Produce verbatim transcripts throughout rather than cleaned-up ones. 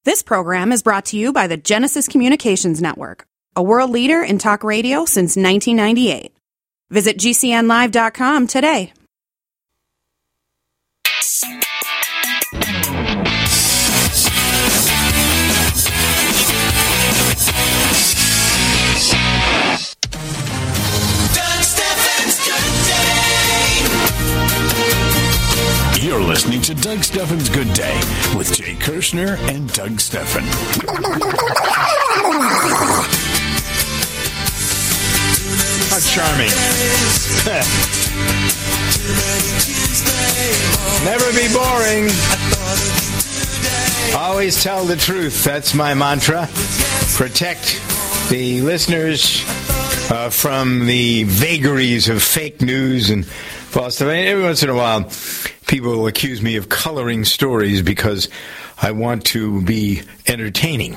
This program is brought to you by the Genesis Communications Network, a world leader in talk radio since nineteen ninety-eight. Visit G C N live dot com today. You're listening to Doug Stephan's Good Day with Jay Kirshner and Doug Stephan. How charming. Never be boring. Always tell the truth. That's my mantra. Protect the listeners uh, from the vagaries of fake news and false stuff. Every once in a while, people will accuse me of coloring stories because I want to be entertaining.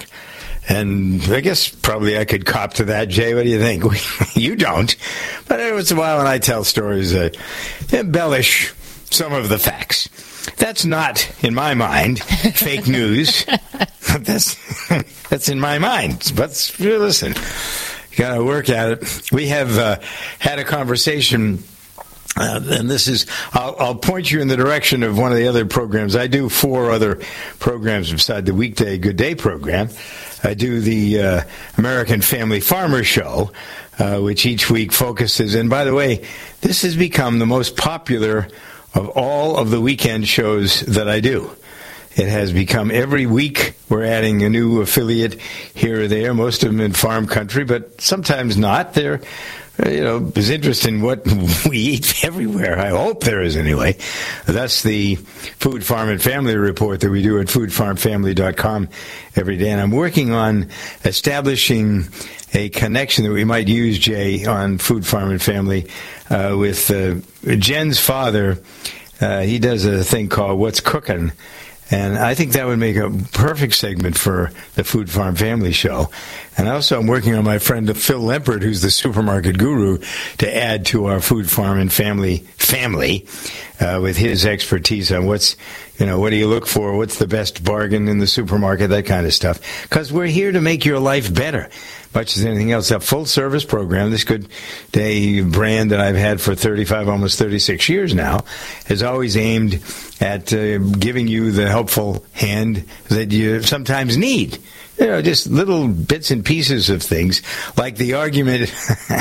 And I guess probably I could cop to that, Jay. What do you think? You don't. But every once in a while when I tell stories, I embellish some of the facts. That's not, in my mind, fake news. That's that's in my mind. But listen, you got to work at it. We have uh, had a conversation. Uh, and this is, I'll, I'll point you in the direction of one of the other programs. I do four other programs beside the weekday Good Day program. I do the uh, American Family Farmer Show, uh, which each week focuses. And by the way, this has become the most popular of all of the weekend shows that I do. It has become every week we're adding a new affiliate here or there, most of them in farm country, but sometimes not. They're You know, there's interest in what we eat everywhere. I hope there is anyway. That's the Food, Farm, and Family Report that we do at food farm family dot com every day. And I'm working on establishing a connection that we might use, Jay, on Food, Farm, and Family uh, with uh, Jen's father. Uh, he does a thing called What's Cooking. And I think that would make a perfect segment for the Food, Farm, Family Show. And also I'm working on my friend Phil Lempert, who's the supermarket guru, to add to our Food, Farm, and Family family uh, with his expertise on what's, you know, what do you look for, what's the best bargain in the supermarket, that kind of stuff. Because we're here to make your life better, much as anything else. A full-service program, this Good Day brand that I've had for thirty-five, almost thirty-six years now, has always aimed at uh, giving you the helpful hand that you sometimes need. You know, just little bits and pieces of things, like the argument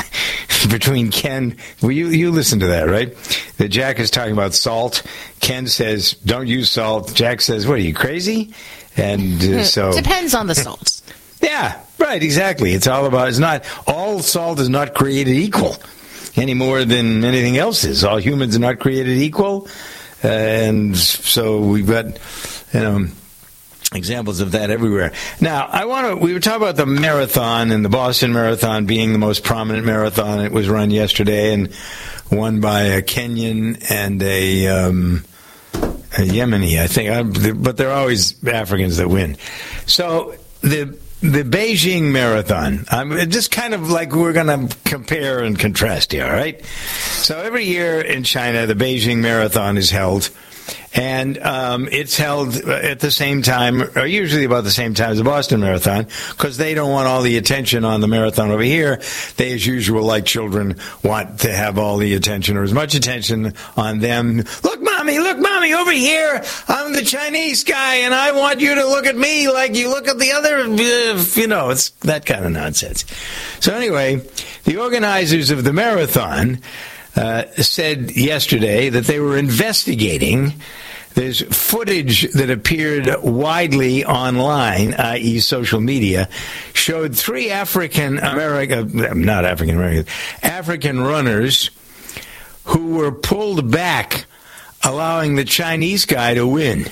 between Ken. Well, you, you listen to that, right? That Jack is talking about salt. Ken says, don't use salt. Jack says, what, are you crazy? And uh, so... Depends on the salt. Yeah, right, exactly. It's all about, it's not, all salt is not created equal any more than anything else is. All humans are not created equal. Uh, and so we've got, you know, examples of that everywhere. Now, I want to, we were talking about the marathon and the Boston Marathon being the most prominent marathon. It was run yesterday and won by a Kenyan and a, um, a Yemeni, I think. But they're always Africans that win. So the The Beijing Marathon, I'm just kind of like we're going to compare and contrast here, all right? So every year in China, the Beijing Marathon is held, and um, it's held at the same time, or usually about the same time as the Boston Marathon, because they don't want all the attention on the marathon over here. They, as usual, like children, want to have all the attention or as much attention on them. Look, Mommy, look, Mommy, over here, I'm the Chinese guy, and I want you to look at me like you look at the other, uh, you know, it's that kind of nonsense. So anyway, the organizers of the marathon uh, said yesterday that they were investigating. There's footage that appeared widely online, that is social media, showed three African American, not African American, African runners who were pulled back, allowing the Chinese guy to win.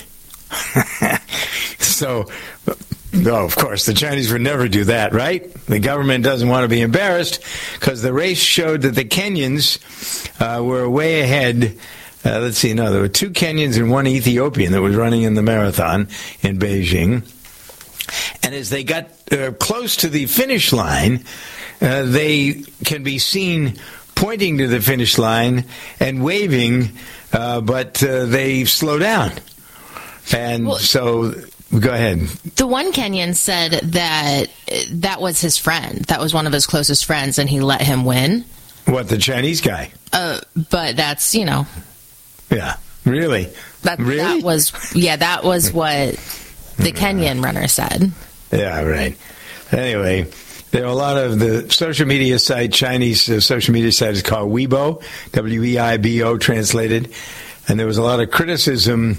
So, no, of course, the Chinese would never do that, right? The government doesn't want to be embarrassed because the race showed that the Kenyans uh, were way ahead. Uh, let's see, no, there were two Kenyans and one Ethiopian that was running in the marathon in Beijing. And as they got uh, close to the finish line, uh, they can be seen pointing to the finish line and waving, uh, but uh, they slow down. And well, so go ahead. The one Kenyan said that that was his friend. That was one of his closest friends, and he let him win. What, the Chinese guy? Uh, but that's, you know. Yeah, really? That, really? that was, yeah, that was what the Kenyan runner said. Yeah, right. Anyway, there are a lot of the social media site, Chinese uh, social media site is called Weibo, W E I B O translated, and there was a lot of criticism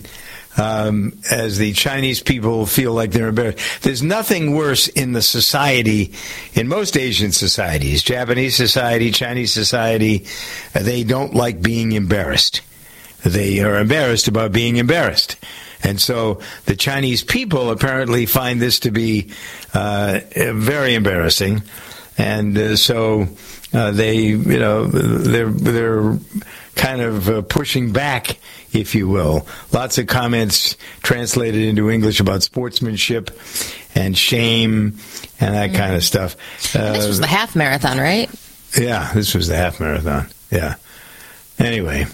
um, as the Chinese people feel like they're embarrassed. There's nothing worse in the society, in most Asian societies, Japanese society, Chinese society, uh, they don't like being embarrassed. They are embarrassed about being embarrassed. And so the Chinese people apparently find this to be uh, very embarrassing. And uh, so uh, they, you know, they're, they're kind of uh, pushing back, if you will. Lots of comments translated into English about sportsmanship and shame and that mm. kind of stuff. Uh, this was the half marathon, right? Yeah, this was the half marathon. Yeah. Anyway.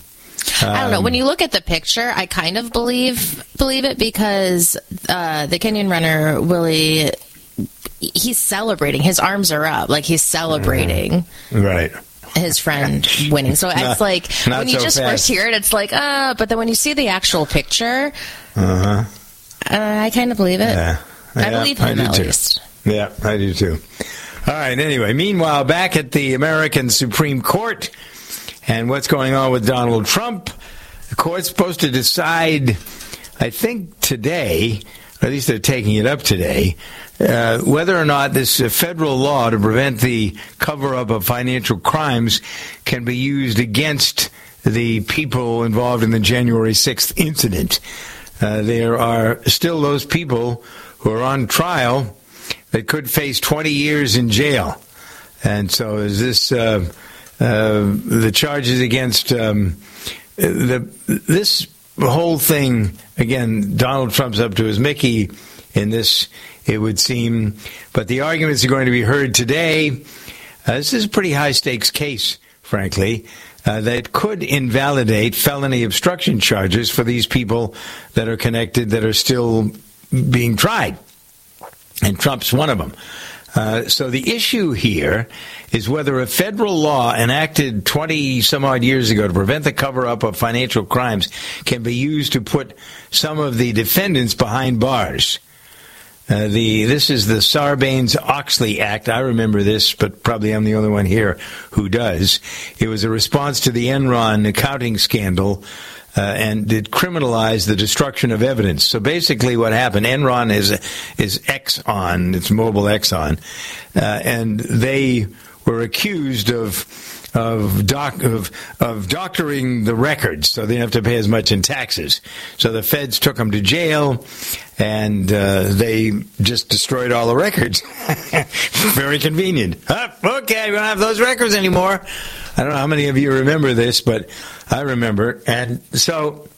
I don't know. When you look at the picture, I kind of believe believe it because uh, the Kenyan runner, Willie, he's celebrating. His arms are up. Like, he's celebrating. Right. His friend winning. So not, it's like, when you so just fast. first hear it, it's like, ah, uh, but then when you see the actual picture, uh-huh. uh, I kind of believe it. Yeah. I yeah, believe him, I at too. least. Yeah, I do too. All right, anyway, meanwhile, back at the American Supreme Court, and what's going on with Donald Trump, the court's supposed to decide, I think today, or at least they're taking it up today, uh, whether or not this uh, federal law to prevent the cover-up of financial crimes can be used against the people involved in the January sixth incident. Uh, there are still those people who are on trial that could face twenty years in jail. And so is this... Uh, Uh, the charges against um, the this whole thing, again, Donald Trump's up to his Mickey in this, it would seem. But the arguments are going to be heard today. Uh, this is a pretty high-stakes case, frankly, uh, that could invalidate felony obstruction charges for these people that are connected, that are still being tried. And Trump's one of them. Uh, so the issue here is whether a federal law enacted twenty some odd years ago to prevent the cover-up of financial crimes can be used to put some of the defendants behind bars. Uh, the this is the Sarbanes-Oxley Act. I remember this, but probably I'm the only one here who does. It was a response to the Enron accounting scandal. Uh, and it criminalized the destruction of evidence. So basically what happened, Enron is is Exxon, it's Mobil Exxon, uh, and they were accused of of, doc, of of doctoring the records, so they didn't have to pay as much in taxes. So the feds took them to jail, and uh, they just destroyed all the records. Very convenient. Huh? Okay, we don't have those records anymore. I don't know how many of you remember this, but I remember. And so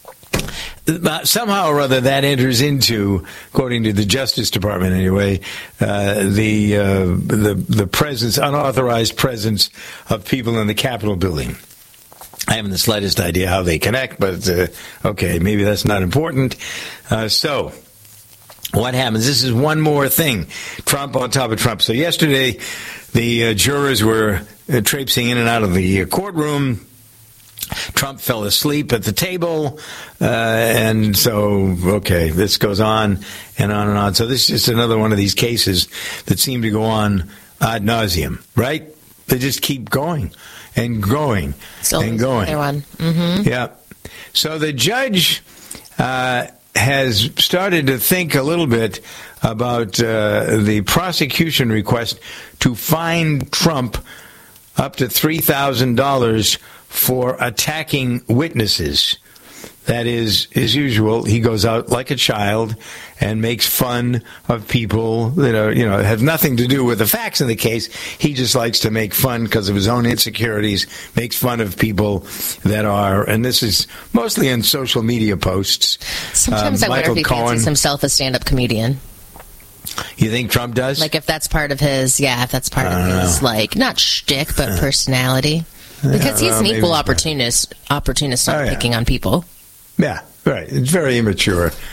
uh, somehow or other that enters into, according to the Justice Department anyway, uh, the, uh, the the presence, unauthorized presence of people in the Capitol building. I haven't the slightest idea how they connect, but uh, okay, maybe that's not important. Uh, so what happens? This is one more thing. Trump on top of Trump. So yesterday, the uh, jurors were uh, traipsing in and out of the uh, courtroom. Trump fell asleep at the table, uh, and so, okay, this goes on and on and on. So this is just another one of these cases that seem to go on ad nauseum, right? They just keep going and going so and going. Mm-hmm. Yeah. So the judge uh, has started to think a little bit about uh, the prosecution request to fine Trump up to three thousand dollars for attacking witnesses. That is, as usual, he goes out like a child and makes fun of people that are, you know, have nothing to do with the facts in the case. He just likes to make fun because of his own insecurities, makes fun of people that are, and this is mostly in social media posts. Sometimes um, I Michael wonder if he Cohen, fancies himself a stand-up comedian. You think Trump does? Like, if that's part of his, yeah, if that's part of his, know. like, not shtick, but personality. Because he's an equal opportunist, opportunist not oh, yeah. picking on people. Yeah, right. It's very immature.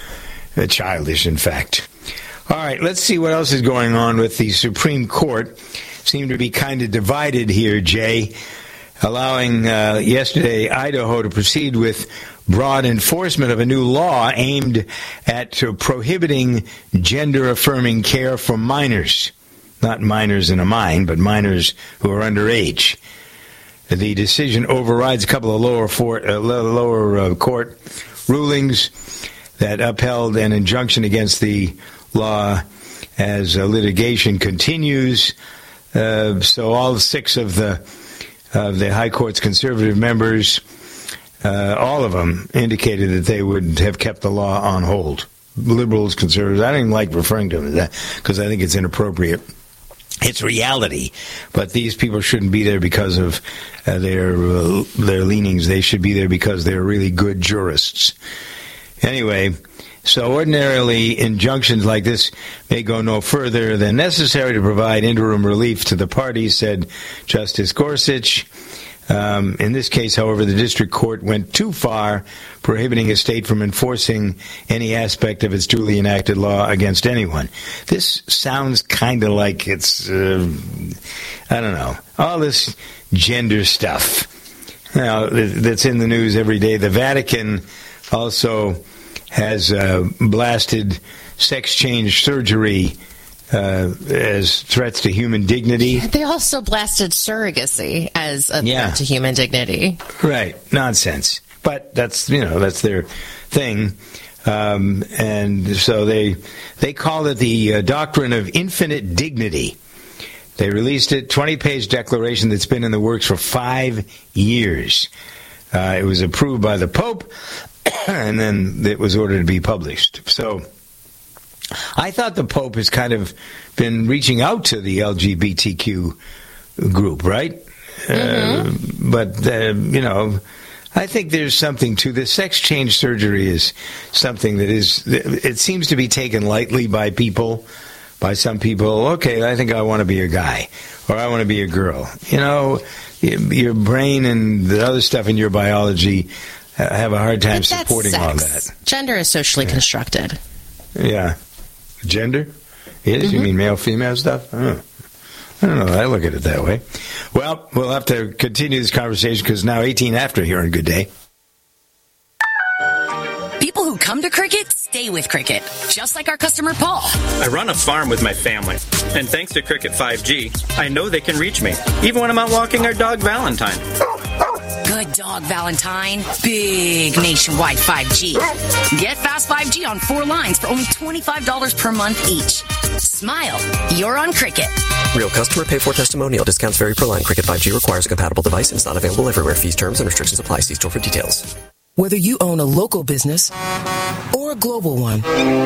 uh, childish, in fact. All right, let's see what else is going on with the Supreme Court. Seem to be kind of divided here, Jay, allowing uh, yesterday Idaho to proceed with broad enforcement of a new law aimed at uh, prohibiting gender-affirming care for minors. Not minors in a mine, but minors who are underage. The decision overrides a couple of lower, for, uh, lower uh, court rulings that upheld an injunction against the law as uh, litigation continues. Uh, so all six of the of the High Court's conservative members, uh, all of them indicated that they would have kept the law on hold. Liberals, conservatives, I don't even like referring to them as that because I think it's inappropriate. It's reality, but these people shouldn't be there because of uh, their uh, their leanings. They should be there because they're really good jurists. Anyway, so ordinarily injunctions like this may go no further than necessary to provide interim relief to the parties, said Justice Gorsuch. Um, in this case, however, the district court went too far, prohibiting a state from enforcing any aspect of its duly enacted law against anyone. This sounds kind of like it's, uh, I don't know, all this gender stuff now that's in the news every day. The Vatican also has uh, blasted sex change surgery Uh, as threats to human dignity. They also blasted surrogacy as a yeah. threat to human dignity. Right. Nonsense. But that's, you know, that's their thing. Um, and so they they call it the uh, Doctrine of Infinite Dignity. They released it, twenty-page declaration that's been in the works for five years. Uh, it was approved by the Pope, and then it was ordered to be published. So I thought the Pope has kind of been reaching out to the L G B T Q group, right? Mm-hmm. Uh, but, uh, you know, I think there's something to this. Sex change surgery is something that is, it seems to be taken lightly by people, by some people. Okay, I think I want to be a guy, or I want to be a girl. You know, your brain and the other stuff in your biology have a hard time supporting all that. Gender is socially yeah. constructed. Yeah. Gender? Is? Mm-hmm. You mean male, female stuff? Oh. I don't know. I look at it that way. Well, we'll have to continue this conversation because now eighteen after here on Good Day. People who come to Cricket stay with Cricket, just like our customer Paul. I run a farm with my family, and thanks to Cricket five G, I know they can reach me, even when I'm out walking our dog Valentine. Good dog, Valentine. Big nationwide five G. Get fast five G on four lines for only twenty-five dollars per month each. Smile. You're on Cricket. Real customer pay for testimonial. Discounts vary per line. Cricket five G requires a compatible device and is not available everywhere. Fees, terms, and restrictions apply. See store for details. Whether you own a local business or a global one,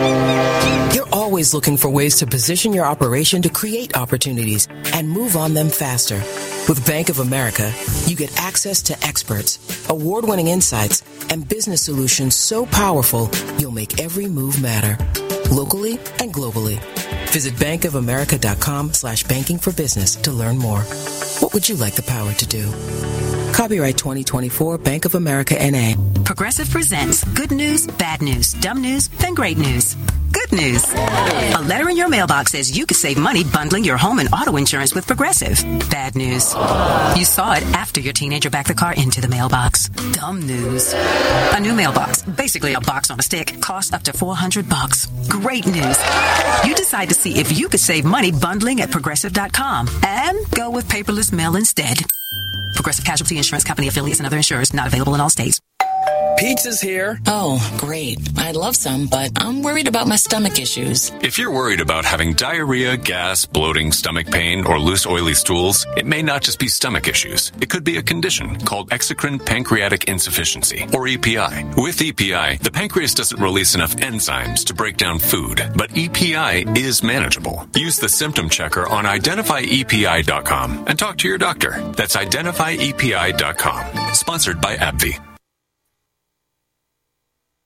you're always looking for ways to position your operation to create opportunities and move on them faster. With Bank of America, you get access to experts, award-winning insights, and business solutions so powerful, you'll make every move matter, locally and globally. Visit bankofamerica.com slash banking for business to learn more. What would you like the power to do? Copyright twenty twenty-four, Bank of America, N A Progressive presents good news, bad news, dumb news, then great news. Good news. A letter in your mailbox says you could save money bundling your home and auto insurance with Progressive. Bad news. You saw it after your teenager backed the car into the mailbox. Dumb news. A new mailbox, basically a box on a stick, costs up to four hundred bucks. Great news. You decide to see if you could save money bundling at progressive dot com and go with paperless mail instead. Progressive Casualty Insurance Company affiliates and other insurers not available in all states. Pizza's here. Oh, great. I'd love some, but I'm worried about my stomach issues. If you're worried about having diarrhea, gas, bloating, stomach pain, or loose, oily stools, it may not just be stomach issues. It could be a condition called exocrine pancreatic insufficiency, or E P I. With E P I, the pancreas doesn't release enough enzymes to break down food, but E P I is manageable. Use the symptom checker on identify E P I dot com and talk to your doctor. That's identify E P I dot com. Sponsored by AbbVie.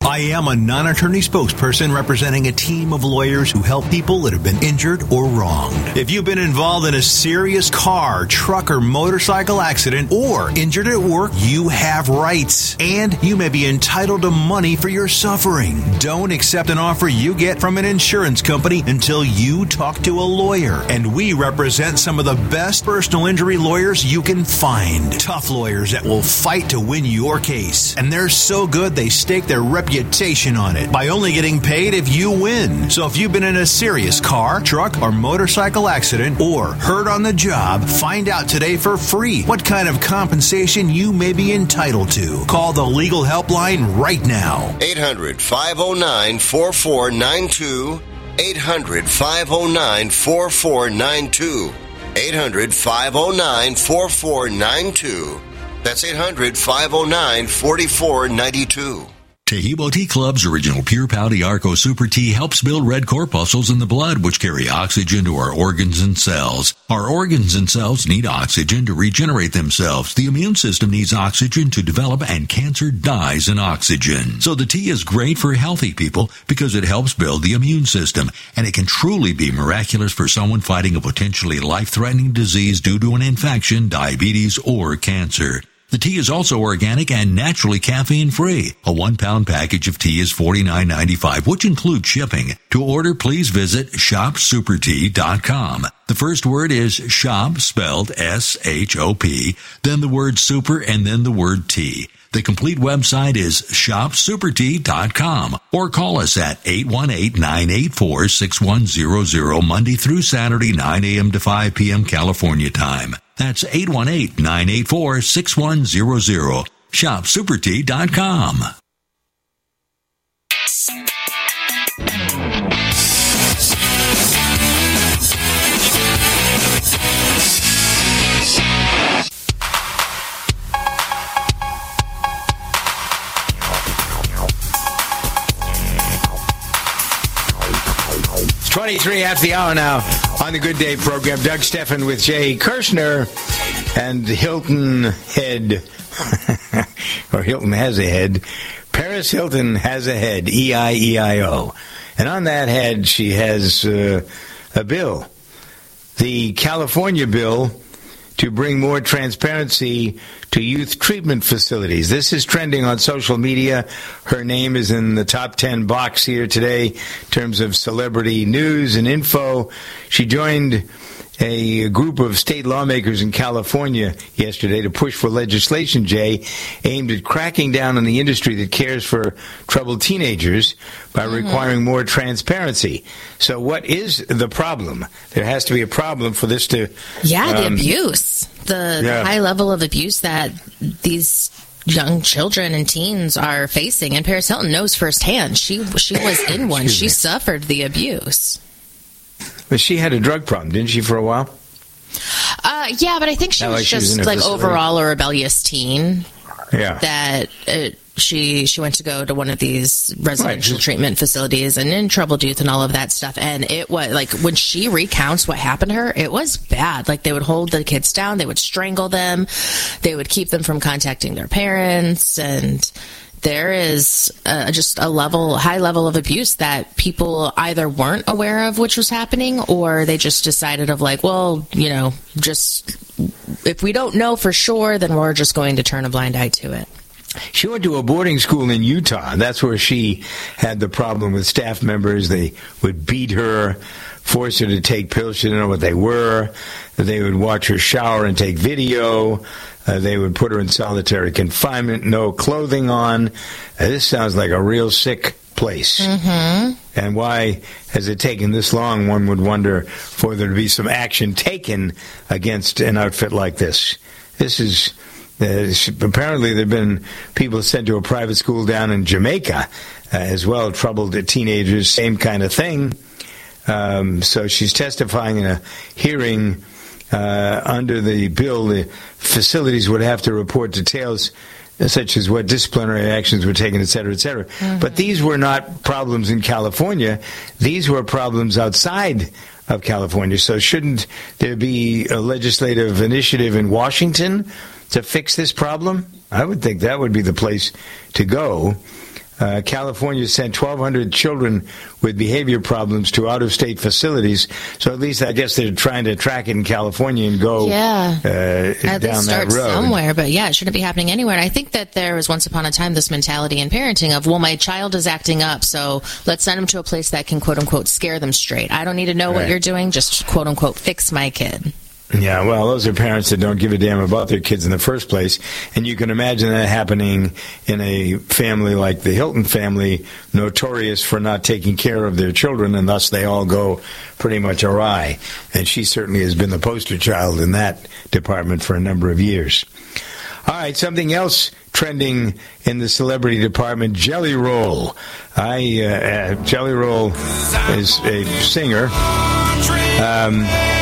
I am a non-attorney spokesperson representing a team of lawyers who help people that have been injured or wronged. If you've been involved in a serious car, truck, or motorcycle accident or injured at work, you have rights, and you may be entitled to money for your suffering. Don't accept an offer you get from an insurance company until you talk to a lawyer. And we represent some of the best personal injury lawyers you can find. Tough lawyers that will fight to win your case. And they're so good they stake their reputation on it by only getting paid if you win. So if you've been in a serious car, truck, or motorcycle accident or hurt on the job, find out today for free what kind of compensation you may be entitled to. Call the legal helpline right now. eight hundred, five oh nine, four four nine two. eight hundred, five oh nine, four four nine two. eight hundred, five oh nine, four four nine two. That's eight hundred, five oh nine, four four nine two. Tahibo Tea Club's original Pure Pouty Arco Super Tea helps build red corpuscles in the blood, which carry oxygen to our organs and cells. Our organs and cells need oxygen to regenerate themselves. The immune system needs oxygen to develop, and cancer dies in oxygen. So the tea is great for healthy people because it helps build the immune system, and it can truly be miraculous for someone fighting a potentially life-threatening disease due to an infection, diabetes, or cancer. The tea is also organic and naturally caffeine-free. A one-pound package of tea is forty-nine ninety-five, which includes shipping. To order, please visit shop super tea dot com. The first word is shop, spelled S H O P, then the word super, and then the word tea. The complete website is shop super tea dot com, or call us at eight one eight, nine eight four, six one zero zero Monday through Saturday, nine a.m. to five p.m. California time. That's eight one eight, nine eight four, six one zero zero. shop super tea dot com. twenty-three after the hour now on the Good Day program. Doug Stephan with Jay Kirshner and Hilton Head, or Hilton has a head. Paris Hilton has a head, E I E I O. And on that head, she has uh, a bill, the California bill to bring more transparency to youth treatment facilities. This is trending on social media. Her name is in the top ten box here today in terms of celebrity news and info. She joined a group of state lawmakers in California yesterday to push for legislation, Jay, aimed at cracking down on the industry that cares for troubled teenagers by mm-hmm. requiring more transparency. So what is the problem? There has to be a problem for this to... Yeah, the um, abuse. The, yeah. the high level of abuse that these young children and teens are facing. And Paris Hilton knows firsthand. She, she was in one. She suffered the abuse. But she had a drug problem, didn't she, for a while? Uh, yeah, but I think she Not was like she just was like facility. overall a rebellious teen. Yeah. That uh, she she went to go to one of these residential right. treatment facilities and in troubled youth and all of that stuff. And it was like when she recounts what happened to her, it was bad. Like they would hold the kids down, they would strangle them, they would keep them from contacting their parents, and there is uh, just a level, high level of abuse that people either weren't aware of which was happening, or they just decided of like, well, you know, just if we don't know for sure, then we're just going to turn a blind eye to it. She went to a boarding school in Utah. That's where she had the problem with staff members. They would beat her, force her to take pills. She didn't know what they were. They would watch her shower and take video. Uh, they would put her in solitary confinement, no clothing on. Uh, this sounds like a real sick place. Mm-hmm. And why has it taken this long, one would wonder, for there to be some action taken against an outfit like this? This is... Uh, apparently there have been people sent to a private school down in Jamaica uh, as well, troubled teenagers, same kind of thing. Um, so she's testifying in a hearing uh, under the bill. The facilities would have to report details such as what disciplinary actions were taken, et cetera, et cetera. Mm-hmm. But these were not problems in California. These were problems outside of California. So shouldn't there be a legislative initiative in Washington to fix this problem? I would think that would be the place to go. Uh, California sent twelve hundred children with behavior problems to out-of-state facilities. So at least I guess they're trying to track it in California and go yeah. uh, At down least start that road. somewhere. But yeah, it shouldn't be happening anywhere. And I think that there was once upon a time this mentality in parenting of, well, my child is acting up, so let's send them to a place that can, quote-unquote, scare them straight. I don't need to know Right. what you're doing. Just, quote-unquote, fix my kid. Yeah, well, those are parents that don't give a damn about their kids in the first place. And you can imagine that happening in a family like the Hilton family, notorious for not taking care of their children, and thus they all go pretty much awry. And she certainly has been the poster child in that department for a number of years. All right, something else trending in the celebrity department, Jelly Roll. I uh, uh, Jelly Roll is a singer. Um...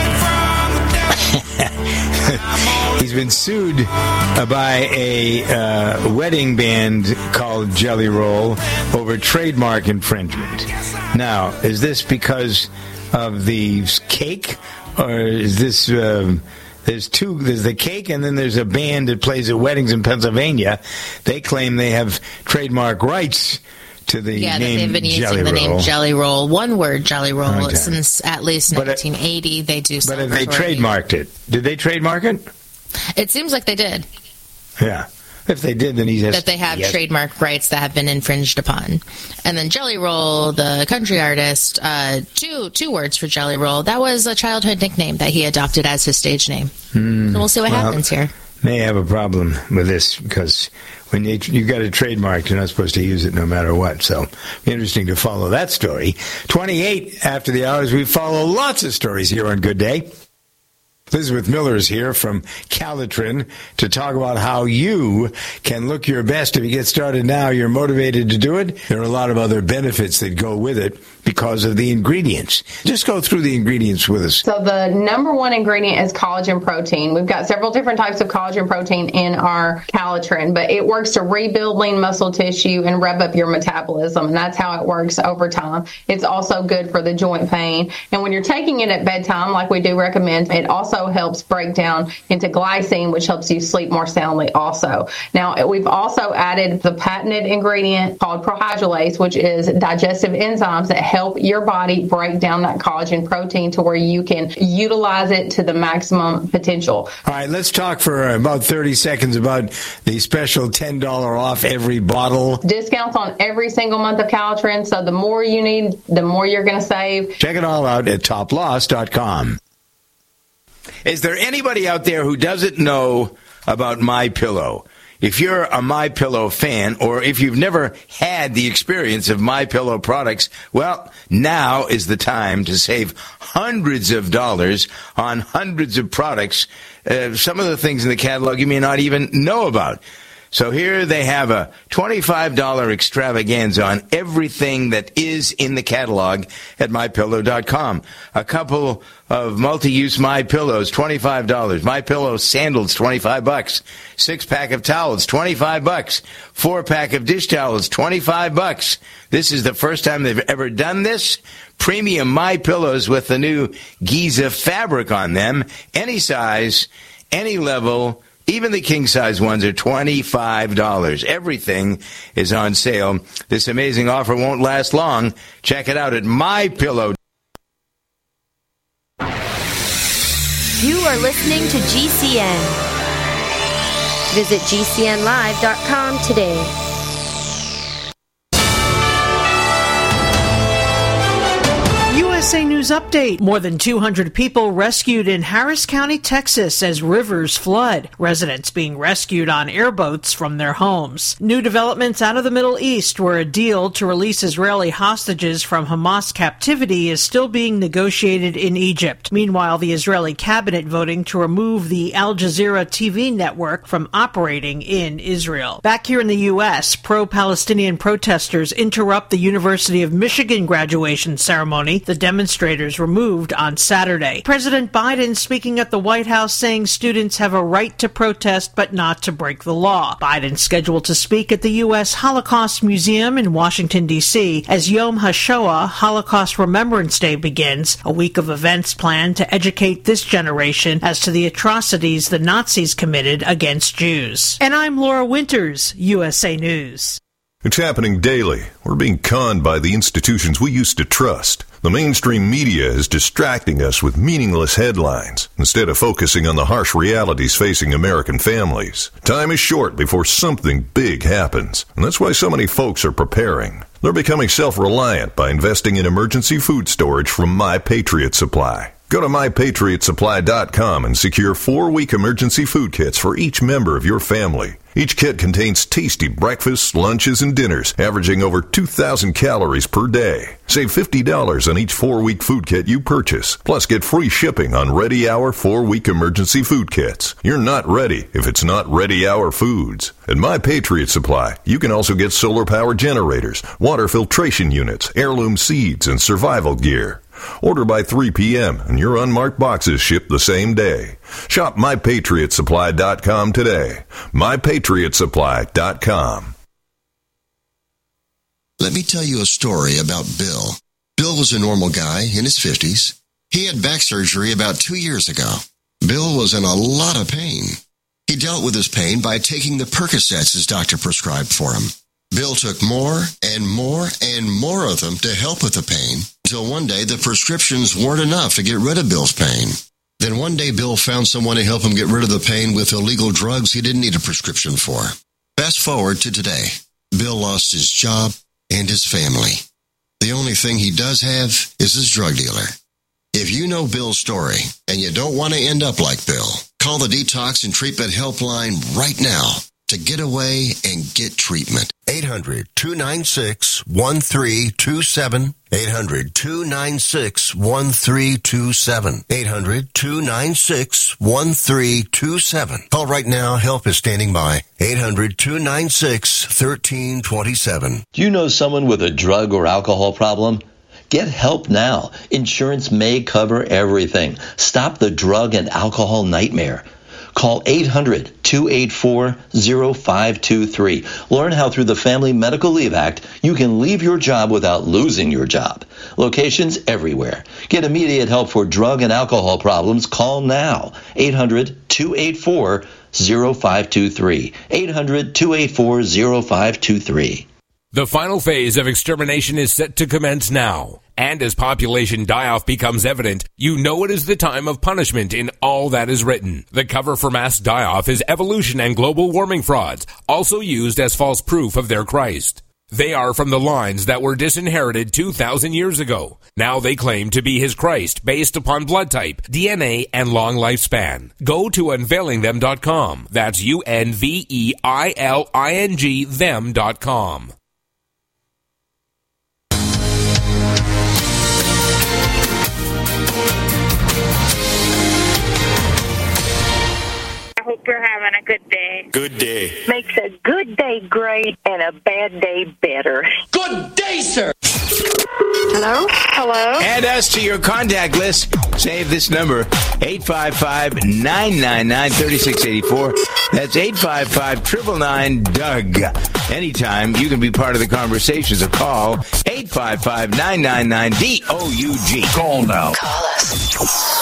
He's been sued by a uh, wedding band called Jelly Roll over trademark infringement. Now, is this because of the cake, or is this... Um, There's two. There's the cake, and then there's a band that plays at weddings in Pennsylvania. They claim they have trademark rights to the yeah, name that they've been using Jelly the Roll. name Jelly Roll, one word Jelly Roll, Okay. since at least But, uh, nineteen eighty. They do. But have they trademarked it? Did they trademark it? It seems like they did. Yeah. If they did, then he has... That they have yes. trademark rights that have been infringed upon. And then Jelly Roll, the country artist, uh, two two words for Jelly Roll. That was a childhood nickname that he adopted as his stage name. Hmm. So we'll see what Well, happens here. May have a problem with this because when you you got it trademarked, you're not supposed to use it no matter what. So interesting to follow that story. twenty-eight after the hours, we follow lots of stories here on Good Day. Elizabeth Miller is here from Calitrin to talk about how you can look your best. If you get started now, you're motivated to do it. There are a lot of other benefits that go with it because of the ingredients. Just go through the ingredients with us. So the number one ingredient is collagen protein. We've got several different types of collagen protein in our Calitrin, but it works to rebuild lean muscle tissue and rev up your metabolism, and that's how it works over time. It's also good for the joint pain. And when you're taking it at bedtime, like we do recommend, it also helps break down into glycine, which helps you sleep more soundly also. Now, we've also added the patented ingredient called prohydrolase, which is digestive enzymes that help your body break down that collagen protein to where you can utilize it to the maximum potential. All right, let's talk for about thirty seconds about the special ten dollars off every bottle. Discounts on every single month of Calitrin, so the more you need, the more you're going to save. Check it all out at top loss dot com. Is there anybody out there who doesn't know about MyPillow? If you're a MyPillow fan, or if you've never had the experience of MyPillow products, well, now is the time to save hundreds of dollars on hundreds of products. Uh, some of the things in the catalog you may not even know about. So here they have a twenty-five dollars extravaganza on everything that is in the catalog at my pillow dot com. A couple of multi-use MyPillows, twenty-five dollars. MyPillow sandals, twenty-five bucks. Six-pack of towels, twenty-five bucks. Four-pack of dish towels, twenty-five bucks. This is the first time they've ever done this. Premium MyPillows with the new Giza fabric on them. Any size, any level. Even the king-size ones are twenty-five dollars. Everything is on sale. This amazing offer won't last long. Check it out at MyPillow. You are listening to G C N. Visit G C N live dot com today. U S A News Update. More than two hundred people rescued in Harris County, Texas as rivers flood. Residents being rescued on airboats from their homes. New developments out of the Middle East, where a deal to release Israeli hostages from Hamas captivity is still being negotiated in Egypt. Meanwhile, the Israeli cabinet voting to remove the Al Jazeera T V network from operating in Israel. Back here in the U S, pro-Palestinian protesters interrupt the University of Michigan graduation ceremony. The demonstrators removed on Saturday. President Biden speaking at the White House saying students have a right to protest but not to break the law. Biden scheduled to speak at the U S Holocaust Museum in Washington, D C as Yom HaShoah, Holocaust Remembrance Day, begins, a week of events planned to educate this generation as to the atrocities the Nazis committed against Jews. And I'm Laura Winters, U S A News. It's happening daily. We're being conned by the institutions we used to trust. The mainstream media is distracting us with meaningless headlines instead of focusing on the harsh realities facing American families. Time is short before something big happens, and that's why so many folks are preparing. They're becoming self-reliant by investing in emergency food storage from My Patriot Supply. Go to my patriot supply dot com and secure four-week emergency food kits for each member of your family. Each kit contains tasty breakfasts, lunches, and dinners, averaging over two thousand calories per day. Save fifty dollars on each four-week food kit you purchase. Plus, get free shipping on Ready Hour four-week emergency food kits. You're not ready if it's not Ready Hour Foods. At My Patriot Supply, you can also get solar power generators, water filtration units, heirloom seeds, and survival gear. Order by three p.m. and your unmarked boxes ship the same day. Shop my patriot supply dot com today. my patriot supply dot com. Let me tell you a story about Bill. Bill was a normal guy in his fifties. He had back surgery about two years ago. Bill was in a lot of pain. He dealt with his pain by taking the Percocets his doctor prescribed for him. Bill took more and more and more of them to help with the pain, until one day the prescriptions weren't enough to get rid of Bill's pain. Then one day Bill found someone to help him get rid of the pain with illegal drugs he didn't need a prescription for. Fast forward to today. Bill lost his job and his family. The only thing he does have is his drug dealer. If you know Bill's story and you don't want to end up like Bill, call the Detox and Treatment Helpline right now to get away and get treatment. eight hundred, two nine six, one three two seven. eight hundred, two nine six, one three two seven. eight hundred, two nine six, one three two seven. Call right now. Help is standing by. eight hundred, two nine six, one three two seven. Do you know someone with a drug or alcohol problem? Get help now. Insurance may cover everything. Stop the drug and alcohol nightmare. Call eight hundred, two eight four, zero five two three. Learn how through the Family Medical Leave Act, you can leave your job without losing your job. Locations everywhere. Get immediate help for drug and alcohol problems. Call now. eight hundred, two eight four, zero five two three. eight hundred, two eight four, zero five two three. The final phase of extermination is set to commence now. And as population die-off becomes evident, you know it is the time of punishment in all that is written. The cover for mass die-off is evolution and global warming frauds, also used as false proof of their Christ. They are from the lines that were disinherited two thousand years ago. Now they claim to be his Christ based upon blood type, D N A, and long lifespan. Go to unveiling them dot com. That's U N V E I L I N G them dot com. Hope you're having a good day. Good day. Makes a good day great and a bad day better. Good day, sir. Hello? Hello? Add us to your contact list. Save this number, eight five five, nine nine nine, three six eight four. That's eight five five, nine nine nine, D U G. Anytime, you can be part of the conversation, so call eight five five, nine nine nine, D O U G. Call now. Call us.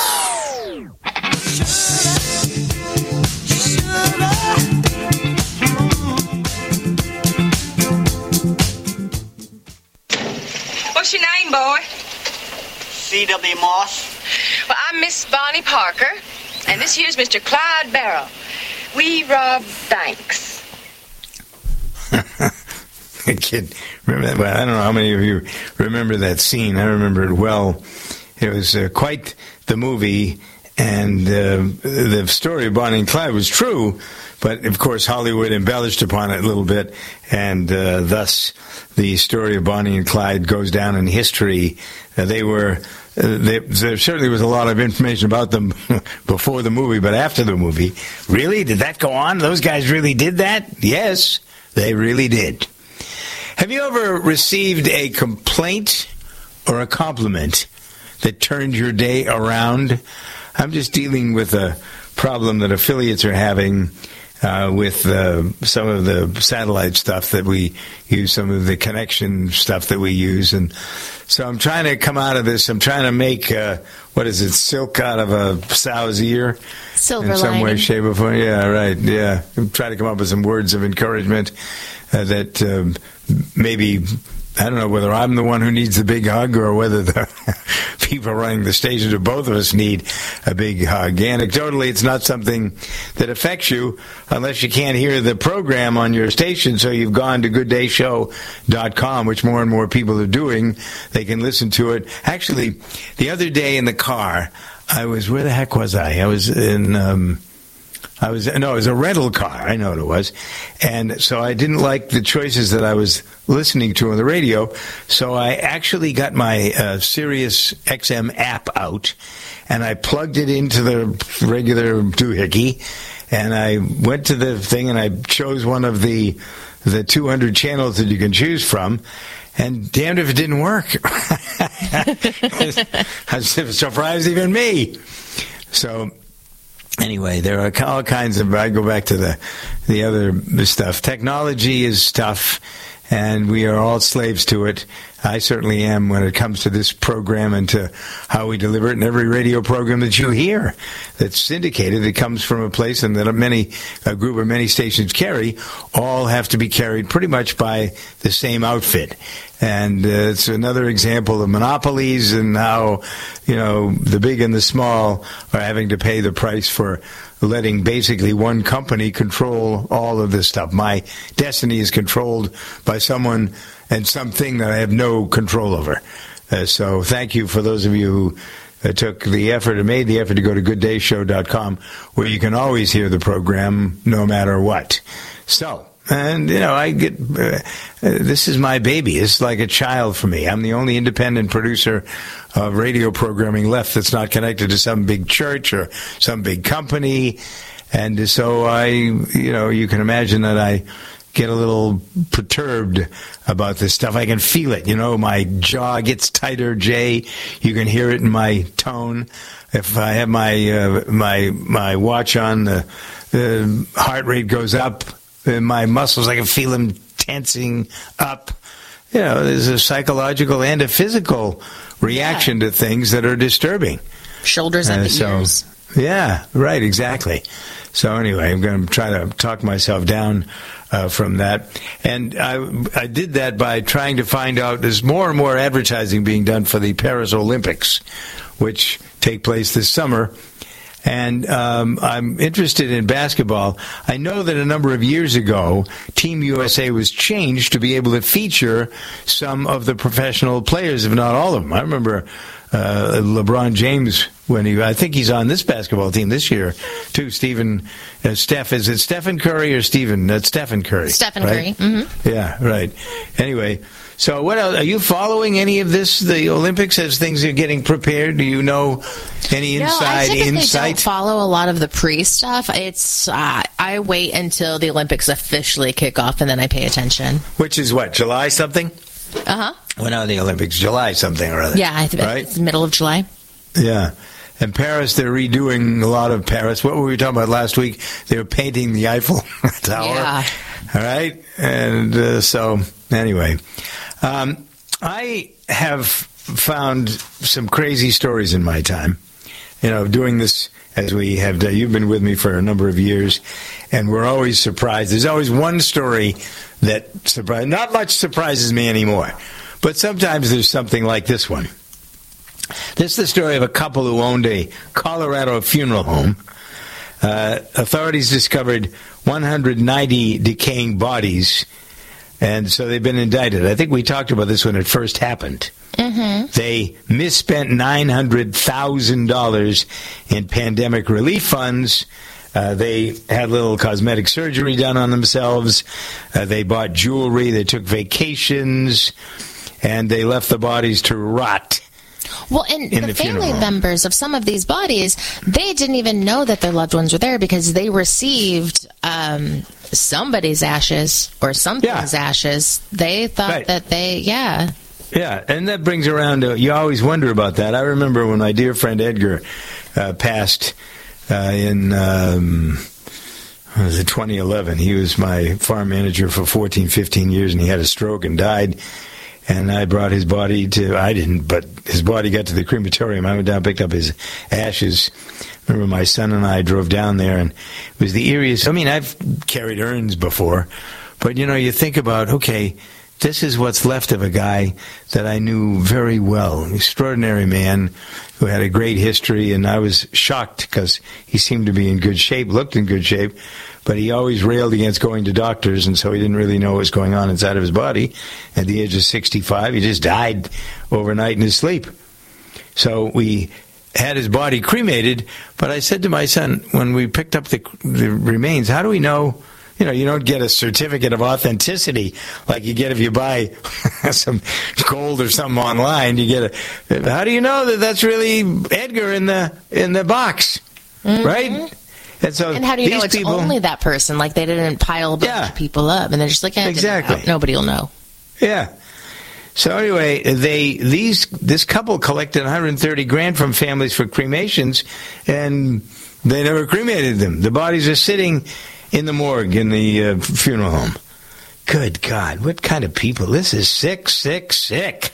What's your name, boy? C W. Moss. Well, I'm Miss Bonnie Parker, and this here's Mister Clyde Barrow. We rob banks. I kid, remember that? Well, I don't know how many of you remember that scene. I remember it well. It was uh, quite the movie, and uh, the story of Bonnie and Clyde was true, but of course Hollywood embellished upon it a little bit, and uh, thus the story of Bonnie and Clyde goes down in history. Uh, they were, uh, they, there certainly was a lot of information about them before the movie, but after the movie, really? Did that go on? Those guys really did that? Yes, they really did. Have you ever received a complaint or a compliment that turned your day around? I'm just dealing with a problem that affiliates are having uh, with uh, some of the satellite stuff that we use, some of the connection stuff that we use. And so I'm trying to come out of this. I'm trying to make, uh, what is it, silk out of a sow's ear? Silver in some lining. way, shape, or form. Yeah, right, yeah. I'm trying to come up with some words of encouragement uh, that um, maybe, I don't know whether I'm the one who needs the big hug or whether the people running the stations or both of us need a big hug. Anecdotally, it's not something that affects you unless you can't hear the program on your station, so you've gone to good day show dot com, which more and more people are doing. They can listen to it. Actually, the other day in the car, I was, where the heck was I? I was in... Um, I was no, it was a rental car. I know what it was, and so I didn't like the choices that I was listening to on the radio. So I actually got my uh, Sirius X M app out, and I plugged it into the regular doohickey, and I went to the thing and I chose one of the the two hundred channels that you can choose from. And damned if it didn't work. I was surprised even me. So. Anyway, there are all kinds of, I go back to the the other stuff. Technology is tough, and we are all slaves to it. I certainly am when it comes to this program and to how we deliver it. And every radio program that you hear that's syndicated, it comes from a place, and that many, a group of many stations carry, all have to be carried pretty much by the same outfit. And uh, it's another example of monopolies and how, you know, the big and the small are having to pay the price for letting basically one company control all of this stuff. My destiny is controlled by someone and something that I have no control over. Uh, so thank you for those of you who uh, took the effort and made the effort to go to good day show dot com, where you can always hear the program no matter what. So, and, you know, I get, uh, uh, this is my baby. It's like a child for me. I'm the only independent producer of radio programming left that's not connected to some big church or some big company. And so I, you know, you can imagine that I get a little perturbed about this stuff. I can feel it. You know, my jaw gets tighter, Jay. You can hear it in my tone. If I have my, uh, my, my watch on, the, the heart rate goes up. In my muscles, I can feel them tensing up. You know, there's a psychological and a physical reaction yeah. to things that are disturbing. Shoulders and uh, so, ears. Yeah, right, exactly. So anyway, I'm going to try to talk myself down uh, from that. And I, I did that by trying to find out, there's more and more advertising being done for the Paris Olympics, which take place this summer. And um, I'm interested in basketball. I know that a number of years ago, Team U S A was changed to be able to feature some of the professional players, if not all of them. I remember uh, LeBron James, when he, I think he's on this basketball team this year, too. Stephen, uh, Steph, is it Stephen Curry or Stephen? That's Stephen Curry. Stephen right? Curry. Mm-hmm. Yeah, right. Anyway. So what else? Are you following any of this, the Olympics, as things are getting prepared? Do you know any inside no, I typically insight? don't follow a lot of the pre-stuff. It's uh, I wait until the Olympics officially kick off, and then I pay attention. Which is what, July something? Uh-huh. When are the Olympics? July something or other. Yeah, I think right? it's the middle of July. Yeah. In Paris, they're redoing a lot of Paris. What were we talking about last week? They were painting the Eiffel Tower. Yeah. All right? And uh, so, anyway. Um, I have found some crazy stories in my time. You know, doing this as we have done. You've been with me for a number of years, and we're always surprised. There's always one story that surprises. Not much surprises me anymore, but sometimes there's something like this one. This is the story of a couple who owned a Colorado funeral home. Uh, authorities discovered one hundred ninety decaying bodies, and so they've been indicted. I think we talked about this when it first happened. Mm-hmm. They misspent nine hundred thousand dollars in pandemic relief funds. Uh, they had little cosmetic surgery done on themselves. Uh, they bought jewelry. They took vacations, and they left the bodies to rot. Well, and the, the family members of some of these bodies, they didn't even know that their loved ones were there because they received um, somebody's ashes or something's yeah. ashes. They thought right. that they, yeah. Yeah, and that brings around, to, you always wonder about that. I remember when my dear friend Edgar uh, passed uh, in, um, what was it, twenty eleven. He was my farm manager for fourteen, fifteen years, and he had a stroke and died. And I brought his body to, I didn't, but his body got to the crematorium. I went down, picked up his ashes. Remember my son and I drove down there, and it was the eeriest. I mean, I've carried urns before, but, you know, you think about, okay, this is what's left of a guy that I knew very well, an extraordinary man who had a great history, and I was shocked because he seemed to be in good shape, looked in good shape, but he always railed against going to doctors, and so he didn't really know what was going on inside of his body. At the age of sixty-five, he just died overnight in his sleep. So we had his body cremated, but I said to my son, when we picked up the, the remains, how do we know? You know, you don't get a certificate of authenticity like you get if you buy some gold or something online. You get a. How do you know that that's really Edgar in the in the box, mm-hmm. right? And so, and how do you know it's people, only that person? Like they didn't pile a bunch yeah, of people up, and they're just like, eh, exactly. Nobody will know. Yeah. So anyway, they these this couple collected one hundred thirty grand from families for cremations, and they never cremated them. The bodies are sitting in the morgue, in the uh, funeral home. Good God, what kind of people? This is sick, sick, sick.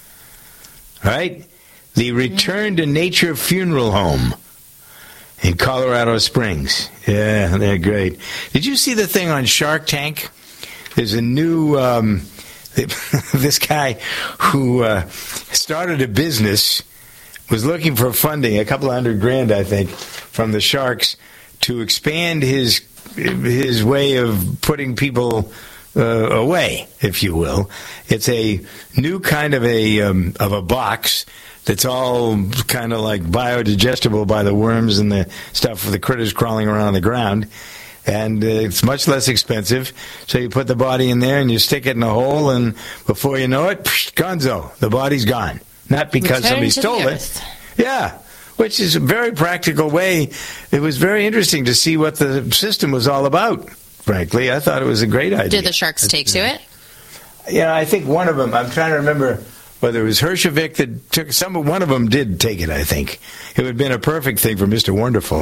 Right? The Return to Nature Funeral Home in Colorado Springs. Yeah, they're great. Did you see the thing on Shark Tank? There's a new, um, this guy who uh, started a business, was looking for funding, a couple of hundred grand, I think, from the sharks to expand his his way of putting people uh, away, if you will. It's a new kind of a um, of a box that's all kind of like biodigestible by the worms and the stuff for the critters crawling around on the ground. And uh, it's much less expensive. So you put the body in there and you stick it in a hole, and before you know it, psh, gonzo, the body's gone. Not because Return somebody to stole the it. earth. Yeah. Which is a very practical way. It was very interesting to see what the system was all about, frankly. I thought it was a great idea. Did the sharks take to it? Yeah, I think one of them, I'm trying to remember whether it was Hershovik that took, some, one of them did take it, I think. It would have been a perfect thing for Mister Wonderful.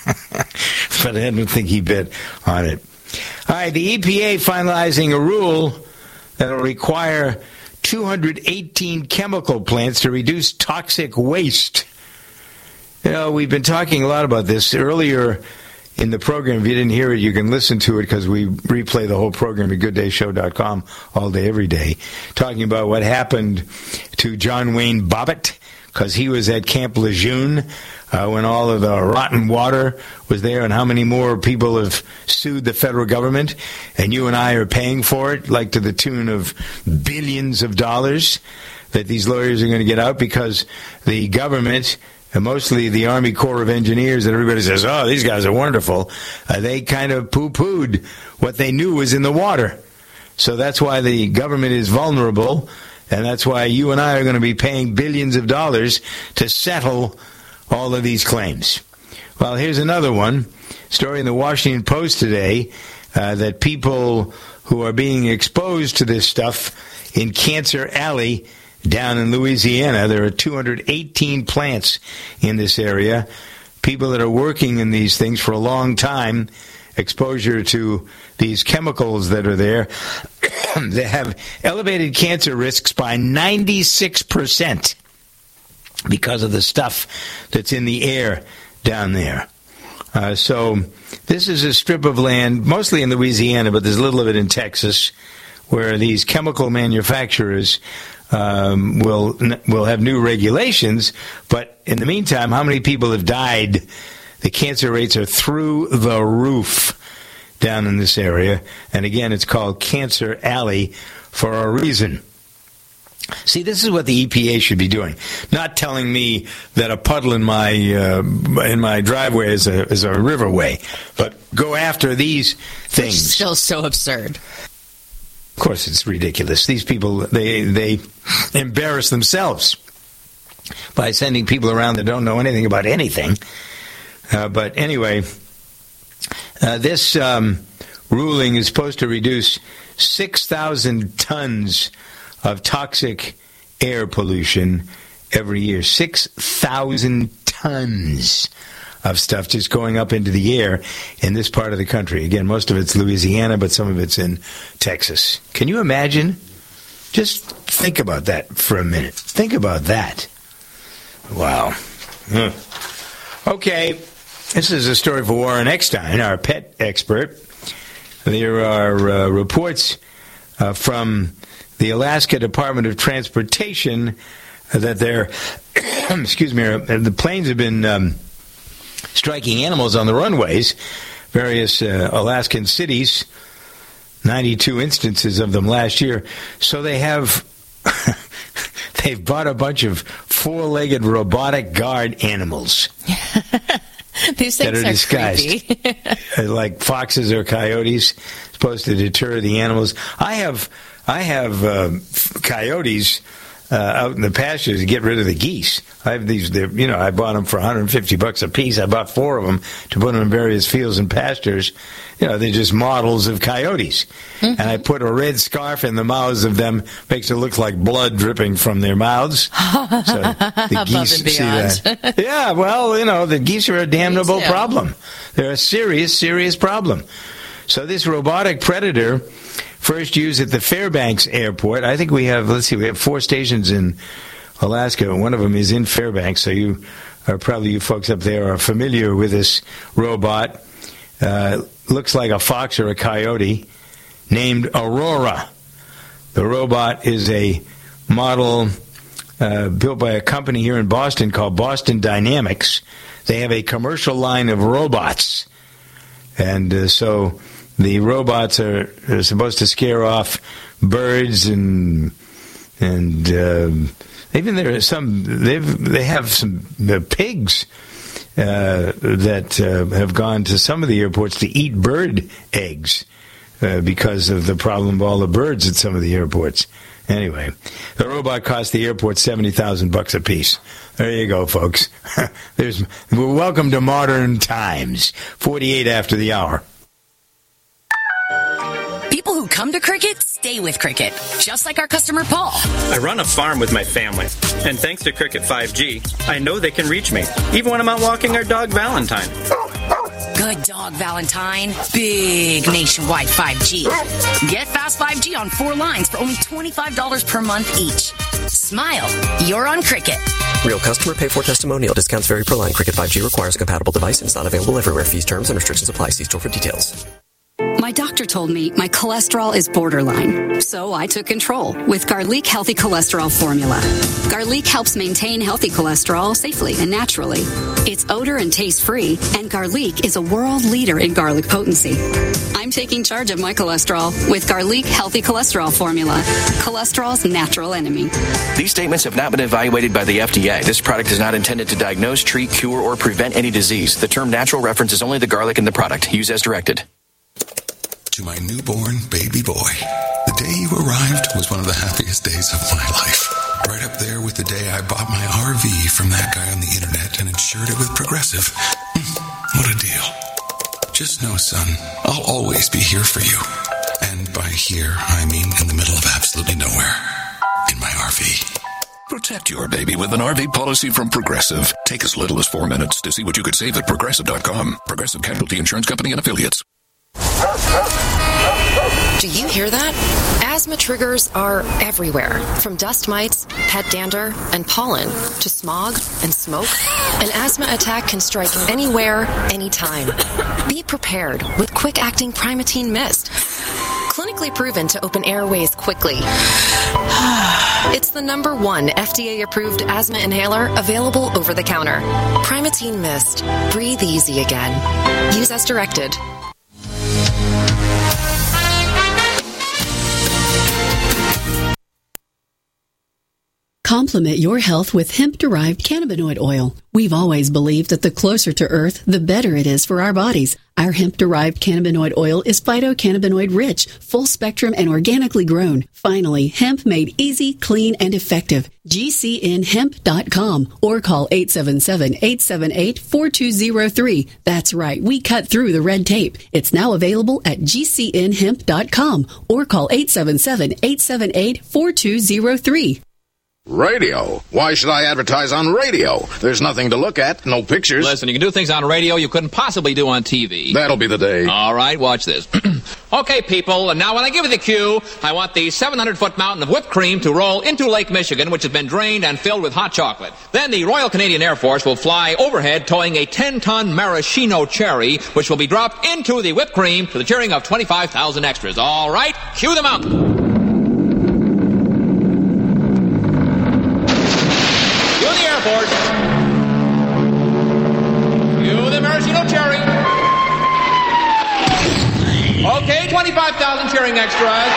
But I don't think he bid on it. All right, the E P A finalizing a rule that will require two hundred eighteen chemical plants to reduce toxic waste. You know, we've been talking a lot about this earlier in the program. If you didn't hear it, you can listen to it because we replay the whole program at good day show dot com all day, every day, talking about what happened to John Wayne Bobbitt because he was at Camp Lejeune uh, when all of the rotten water was there, and how many more people have sued the federal government, and you and I are paying for it, like to the tune of billions of dollars that these lawyers are going to get out because the government, and mostly the Army Corps of Engineers, that everybody says, oh, these guys are wonderful, uh, they kind of poo-pooed what they knew was in the water. So that's why the government is vulnerable, and that's why you and I are going to be paying billions of dollars to settle all of these claims. Well, here's another one. Story in the Washington Post today uh, that people who are being exposed to this stuff in Cancer Alley down in Louisiana, there are two hundred eighteen plants in this area. People that are working in these things for a long time, exposure to these chemicals that are there, they have elevated cancer risks by ninety-six percent because of the stuff that's in the air down there. Uh, so this is a strip of land, mostly in Louisiana, but there's a little of it in Texas, where these chemical manufacturers Um, will will have new regulations, but in the meantime, how many people have died? The cancer rates are through the roof down in this area, and again, it's called Cancer Alley for a reason. See, this is what the E P A should be doing, not telling me that a puddle in my uh, in my driveway is a is a riverway, but go after these things. Which is still so absurd. Of course, it's ridiculous. These people, they they embarrass themselves by sending people around that don't know anything about anything. Uh, but anyway, uh, this um, ruling is supposed to reduce six thousand tons of toxic air pollution every year. six thousand tons of stuff just going up into the air in this part of the country. Again, most of it's Louisiana, but some of it's in Texas. Can you imagine? Just think about that for a minute. Think about that. Wow. Huh. Okay, this is a story for Warren Eckstein, our pet expert. There are uh, reports uh, from the Alaska Department of Transportation that they're, excuse me, the planes have been um, striking animals on the runways, various uh, Alaskan cities, ninety-two instances of them last year. So they have, they've bought a bunch of four-legged robotic guard animals. These things that are, are disguised creepy. like foxes or coyotes, supposed to deter the animals. I have I have um, coyotes uh, out in the pastures to get rid of the geese. I have these, you know, I bought them for one hundred fifty bucks a piece. I bought four of them to put them in various fields and pastures. You know, they're just models of coyotes. Mm-hmm. And I put a red scarf in the mouths of them, makes it look like blood dripping from their mouths. So the geese see that. Yeah, well, you know, the geese are a damnable problem. They're a serious, serious problem. So this robotic predator, first used at the Fairbanks Airport. I think we have, let's see, we have four stations in Alaska. One of them is in Fairbanks, so you are probably, you folks up there are familiar with this robot. Uh, looks like a fox or a coyote, named Aurora. The robot is a model uh, built by a company here in Boston called Boston Dynamics. They have a commercial line of robots. And uh, so the robots are, are supposed to scare off birds and and uh, even there are some they've they have some uh, pigs uh, that uh, have gone to some of the airports to eat bird eggs uh, because of the problem of all the birds at some of the airports. Anyway, the robot cost the airport seventy thousand bucks a piece. There you go, folks. There's we're welcome to modern times. Forty-eight after the hour. People who come to Cricket stay with Cricket, just like our customer Paul. I run a farm with my family, and thanks to Cricket five G, I know they can reach me, even when I'm out walking our dog Valentine. Good dog, Valentine. Big nationwide five G. Get fast five G on four lines for only twenty-five dollars per month each. Smile. You're on Cricket. Real customer pay for testimonial. Discounts vary per line. Cricket five G requires a compatible device and is not available everywhere. Fees, terms, and restrictions apply. See store for details. My doctor told me my cholesterol is borderline, so I took control with Garlic Healthy Cholesterol Formula. Garlic helps maintain healthy cholesterol safely and naturally. It's odor and taste free, and Garlic is a world leader in garlic potency. I'm taking charge of my cholesterol with Garlic Healthy Cholesterol Formula, cholesterol's natural enemy. These statements have not been evaluated by the F D A. This product is not intended to diagnose, treat, cure, or prevent any disease. The term natural references only the garlic in the product. Use as directed. To my newborn baby boy, the day you arrived was one of the happiest days of my life. Right up there with the day I bought my R V from that guy on the internet and insured it with Progressive. What a deal. Just know, son, I'll always be here for you. And by here, I mean in the middle of absolutely nowhere. In my R V. Protect your baby with an R V policy from Progressive. Take as little as four minutes to see what you could save at Progressive dot com. Progressive Casualty Insurance Company and Affiliates. Do you hear that? Asthma triggers are everywhere, from dust mites, pet dander, and pollen, to smog and smoke. An asthma attack can strike anywhere, anytime. Be prepared with quick-acting Primatene Mist. Clinically proven to open airways quickly. It's the number one F D A-approved asthma inhaler available over the counter. Primatene Mist. Breathe easy again. Use as directed. Complement your health with hemp-derived cannabinoid oil. We've always believed that the closer to Earth, the better it is for our bodies. Our hemp-derived cannabinoid oil is phytocannabinoid-rich, full-spectrum, and organically grown. Finally, hemp made easy, clean, and effective. G C N hemp dot com or call eight seven seven, eight seven eight, four two zero three. That's right, we cut through the red tape. It's now available at G C N hemp dot com or call eight seven seven, eight seven eight, four two zero three. Radio? Why should I advertise on radio? There's nothing to look at, no pictures. Listen, you can do things on radio you couldn't possibly do on T V. That'll be the day. All right, watch this. Okay, people, and now when I give you the cue, I want the seven hundred foot mountain of whipped cream to roll into Lake Michigan, which has been drained and filled with hot chocolate. Then the Royal Canadian Air Force will fly overhead towing a ten ton maraschino cherry, which will be dropped into the whipped cream to the cheering of twenty-five thousand extras. All right, cue the mountain. twenty-five thousand cheering extras.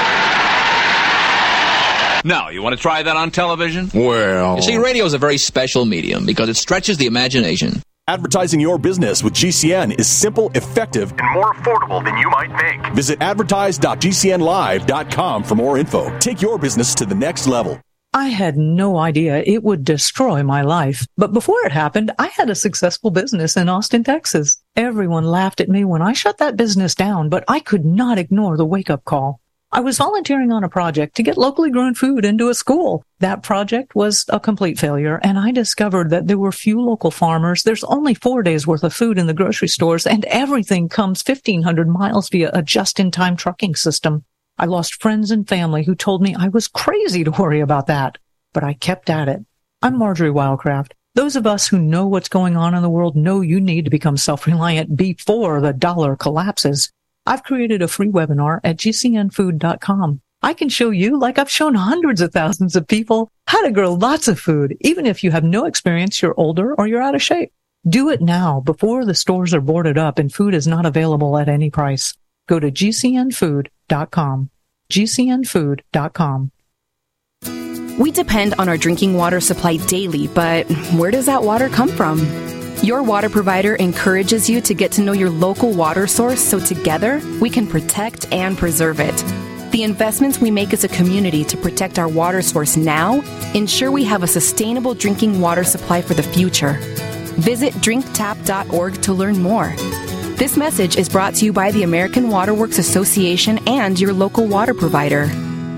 Now, you want to try that on television? Well... You see, radio is a very special medium because it stretches the imagination. Advertising your business with G C N is simple, effective, and more affordable than you might think. Visit advertise dot g c n live dot com for more info. Take your business to the next level. I had no idea it would destroy my life. But before it happened, I had a successful business in Austin, Texas. Everyone laughed at me when I shut that business down, but I could not ignore the wake-up call. I was volunteering on a project to get locally grown food into a school. That project was a complete failure, and I discovered that there were few local farmers. There's only four days worth of food in the grocery stores, and everything comes fifteen hundred miles via a just-in-time trucking system. I lost friends and family who told me I was crazy to worry about that, but I kept at it. I'm Marjorie Wildcraft. Those of us who know what's going on in the world know you need to become self-reliant before the dollar collapses. I've created a free webinar at g c n food dot com. I can show you, like I've shown hundreds of thousands of people, how to grow lots of food, even if you have no experience, you're older, or you're out of shape. Do it now, before the stores are boarded up and food is not available at any price. Go to g c n food dot com. g c n food dot com. We depend on our drinking water supply daily, but where does that water come from? Your water provider encourages you to get to know your local water source so together we can protect and preserve it. The investments we make as a community to protect our water source now ensure we have a sustainable drinking water supply for the future. Visit drink tap dot org to learn more. This message is brought to you by the American Water Works Association and your local water provider.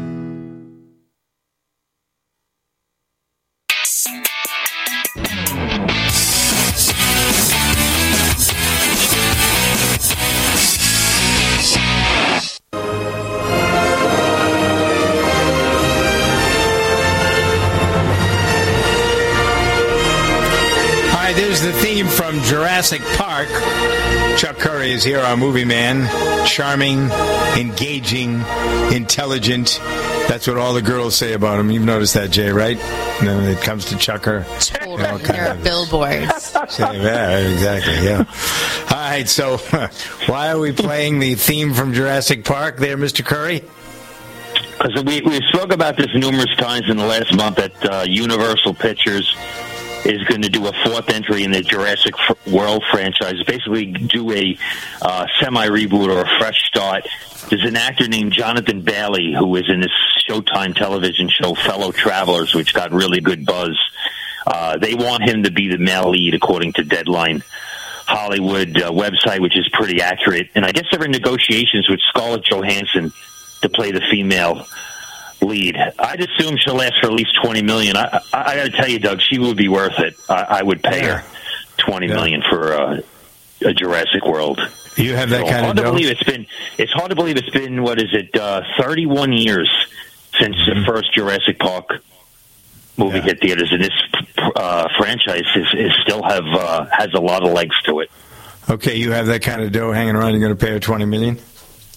There's the theme from Jurassic Park. Chuck Curry is here, our movie man. Charming, engaging, intelligent. That's what all the girls say about him. You've noticed that, Jay, right? And then when it comes to Chucker, you know, there are billboards. Say, yeah, exactly, yeah. All right, so why are we playing the theme from Jurassic Park there, Mister Curry? Because we, we spoke about this numerous times in the last month that uh, Universal Pictures is going to do a fourth entry in the Jurassic World franchise, basically do a uh, semi-reboot or a fresh start. There's an actor named Jonathan Bailey who was in this Showtime television show, Fellow Travelers, which got really good buzz. Uh, they want him to be the male lead, according to Deadline Hollywood uh, website, which is pretty accurate. And I guess they're in negotiations with Scarlett Johansson to play the female lead. I'd assume she'll last for at least twenty million dollars. I, I, I got to tell you, Doug, she would be worth it. I, I would pay yeah. her twenty yeah. million dollars for uh, a Jurassic World. You have that so kind hard of to believe it's been. It's hard to believe it's been. What is it? Uh, Thirty-one years since mm-hmm. the first Jurassic Park movie yeah. hit theaters, and this uh, franchise is, is still have uh, has a lot of legs to it. Okay, you have that kind of dough hanging around. You're going to pay her twenty million dollars?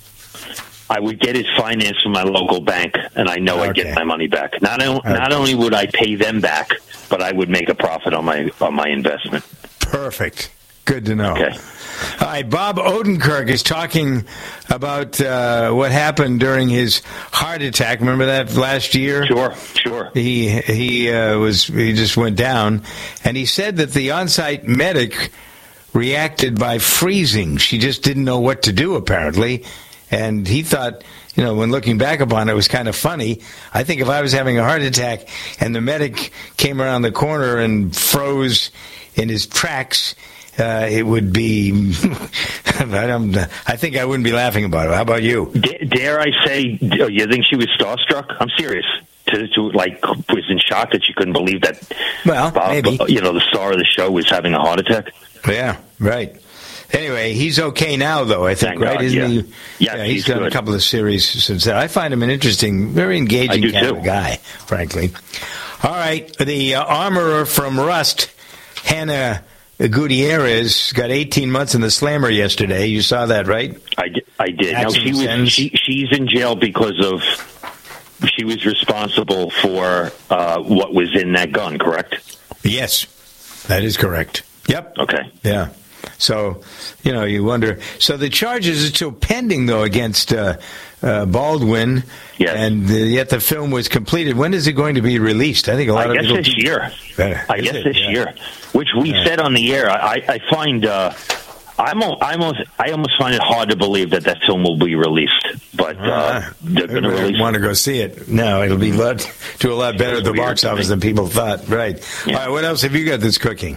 I would get it financed from my local bank, and I know okay. I'd get my money back. Not o- okay. not only would I pay them back, but I would make a profit on my on my investment. Perfect. Good to know. Okay. All right, Bob Odenkirk is talking about uh, what happened during his heart attack. Remember that last year? Sure, sure. He he uh, was he just went down, and he said that the on-site medic reacted by freezing. She just didn't know what to do, apparently. And he thought, you know, when looking back upon it, it was kind of funny. I think if I was having a heart attack and the medic came around the corner and froze in his tracks, uh, it would be, I, don't, I think I wouldn't be laughing about it. How about you? D- dare I say, oh, you think she was starstruck? I'm serious. To, to like, was in shock that she couldn't believe that well, Bob, maybe. you know, the star of the show was having a heart attack. Yeah, right. Anyway, he's okay now, though, I think, Thank right? God, Isn't yeah. he? Yes, yeah, he's, he's done good. a couple of series since then. I find him an interesting, very engaging I do kind too. of guy, frankly. All right, the uh, armorer from Rust, Hannah Gutierrez, got eighteen months in the slammer yesterday. You saw that, right? I did. I did. Now, she was, she, she's in jail because of she was responsible for uh, what was in that gun, correct? Yes, that is correct. Yep. Okay. Yeah. So, you know, you wonder. So the charges are still pending, though, against uh, uh, Baldwin. Yes. And uh, yet the film was completed. When is it going to be released? I think a lot I of guess people... this year. Better. I Is guess it? this Yeah. year, which we Yeah. said on the air. I, I find uh, I'm al- I almost I almost find it hard to believe that that film will be released, but uh, they're going to release. Want to go see it? No, it'll be lot, do a lot better at the weird box to office me. than people thought. Right. Yeah. All right. What else have you got that's cooking?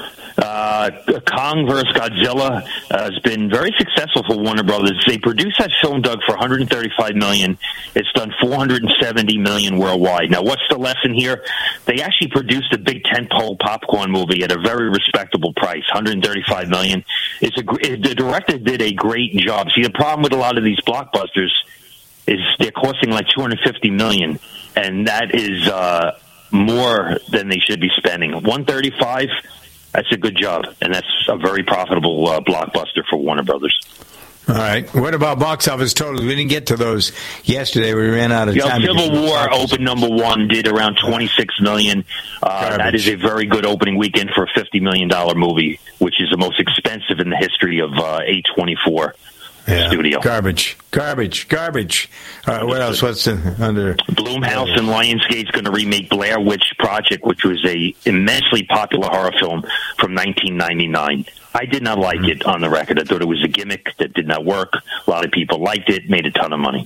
Uh, Kong versus Godzilla uh, has been very successful for Warner Brothers. They produced that film, Doug, for one hundred thirty-five million dollars. It's done four hundred seventy million dollars worldwide. Now, what's the lesson here? They actually produced a big tentpole popcorn movie at a very respectable price, one hundred thirty-five million dollars. It's a gr- the director did a great job. See, the problem with a lot of these blockbusters is they're costing like two hundred fifty million dollars, and that is uh, more than they should be spending. one hundred thirty-five. That's a good job, and that's a very profitable uh, blockbuster for Warner Brothers. All right. What about box office totals? We didn't get to those yesterday. We ran out of You know, time. Civil War opened number one, did around twenty-six million dollars. Uh, that is a very good opening weekend for a fifty million dollars movie, which is the most expensive in the history of uh, A twenty-four Yeah. studio. Garbage. Garbage. Garbage. All right. What else? What's in, under? Blumhouse and Lionsgate's going to remake Blair Witch Project, which was a immensely popular horror film from nineteen ninety-nine. I did not like it on the record. I thought it was a gimmick that did not work. A lot of people liked it, made a ton of money.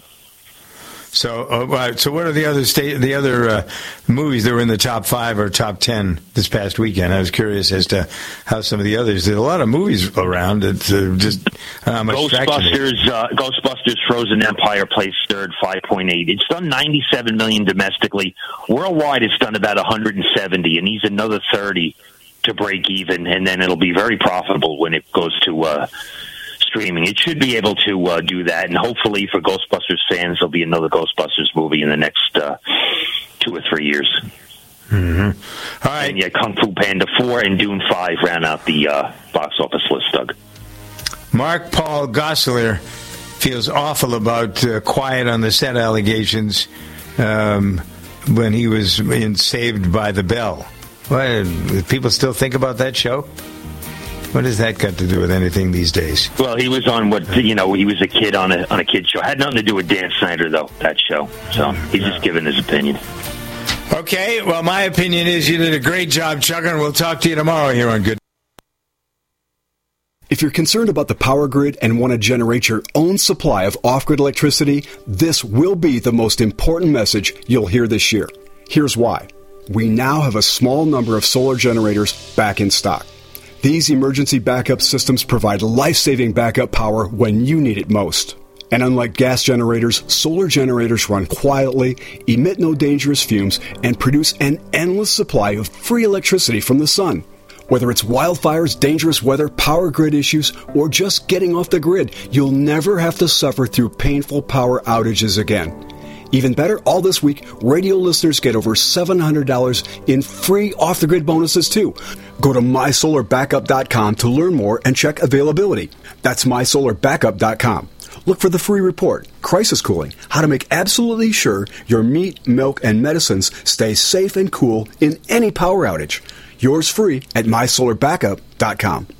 So, uh, all right, so what are the other state, the other uh, movies that were in the top five or top ten this past weekend? I was curious as to how some of the others. There's a lot of movies around. It's uh, just uh, much Ghostbusters, uh, Ghostbusters: Frozen Empire placed third, five point eight. It's done ninety-seven million domestically. Worldwide, it's done about one hundred seventy, and needs another thirty to break even, and then it'll be very profitable when it goes to uh, streaming. It should be able to uh, do that, and hopefully for Ghostbusters fans, there'll be another Ghostbusters movie in the next uh, two or three years. Mm-hmm. All right. And yeah, Kung Fu Panda four and Dune five ran out the uh, box office list, Doug. Mark Paul Gosselaar feels awful about uh, Quiet on the Set allegations um, when he was in Saved by the Bell. What, do people still think about that show? What has that got to do with anything these days? Well, he was on what, you know, he was a kid on a on a kid show. Had nothing to do with Dan Snyder, though, that show. So he's just giving his opinion. Okay, well, my opinion is you did a great job, Chuck, and we'll talk to you tomorrow here on Good. If you're concerned about the power grid and want to generate your own supply of off-grid electricity, this will be the most important message you'll hear this year. Here's why. We now have a small number of solar generators back in stock. These emergency backup systems provide life-saving backup power when you need it most. And unlike gas generators, solar generators run quietly, emit no dangerous fumes, and produce an endless supply of free electricity from the sun. Whether it's wildfires, dangerous weather, power grid issues, or just getting off the grid, you'll never have to suffer through painful power outages again. Even better, all this week, radio listeners get over seven hundred dollars in free off-the-grid bonuses, too. Go to my solar backup dot com to learn more and check availability. That's my solar backup dot com. Look for the free report, Crisis Cooling, how to make absolutely sure your meat, milk, and medicines stay safe and cool in any power outage. Yours free at my solar backup dot com.